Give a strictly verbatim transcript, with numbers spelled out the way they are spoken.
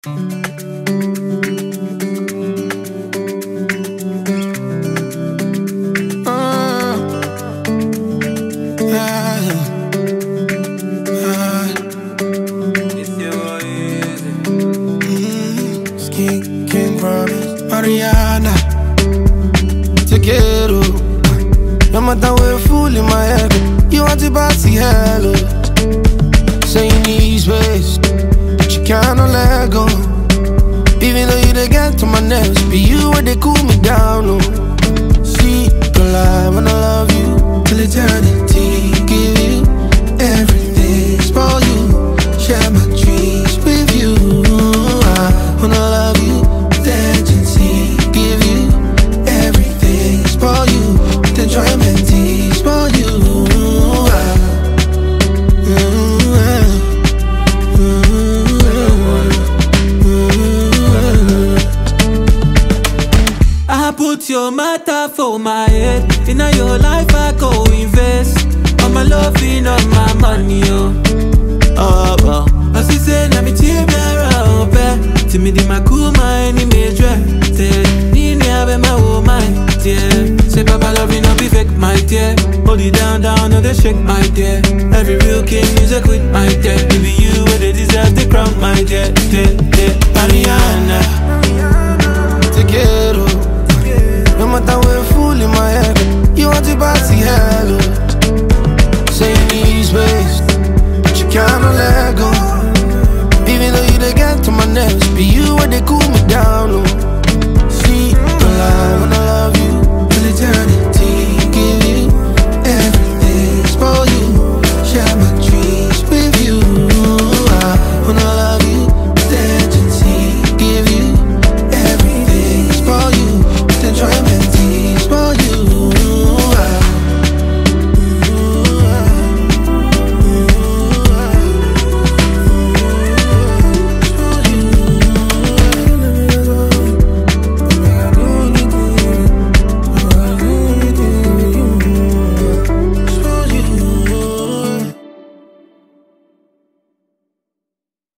Mariana, te quiero. No matter where fool in my head, you want to bossy hello. Say you need space, but you cannot let go. Even though you they get to my nerves, be you where they cool me down. Oh, see, don't lie when I love you till eternity. Give you everything, spoil you, share my dreams with you. I wanna love you. Give you everything, spoil you, the enjoyment, spoil you. I put your matter for my head. In your life I go invest. All my love in all my money, oh. Oh, oh. As you say, let me tear me around, to me, the Maku, my enemy, dread. Need have my whole mind, dear. Say, Papa, love you, not be fake, my dear. Hold it down, down, no, they shake, my dear. Every real king is a queen, my dear. Maybe you, where they deserve the crown, my dear, dear, dear. Ariana.